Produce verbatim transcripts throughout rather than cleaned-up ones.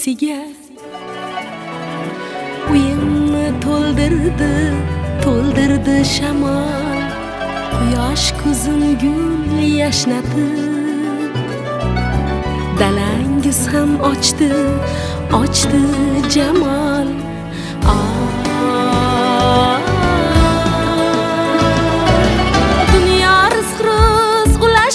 isiga uyimni to'ldirdi, to'ldirdi shamol. Quyosh ko'zim gul yashnatib, dalangiz ham ochdi, ochdi jamol. Dunyo rizq-riz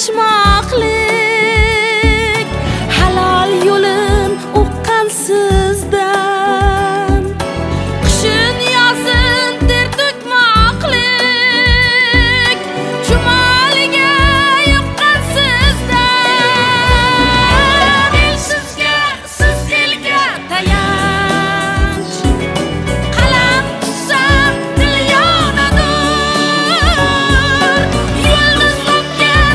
ulashmoqlik, halol yo'lin uqqan sizdan. Qishin yozin ter to'kmoqlik, chumoliga yuqqan sizdan. El sizga, siz elga tayanch, qalam tutsam dil yonadur. Yulduz topgan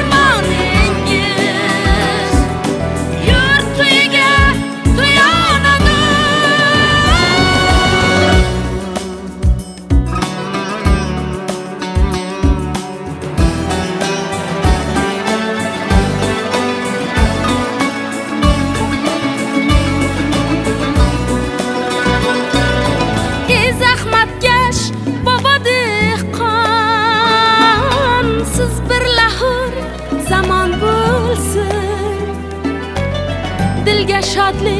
xirmoningiz, yurt to'yiga to'yonadur. Ey zahmatkash bobo dehqon, siz bir lahur zamon bo'lsin, dilga shodlik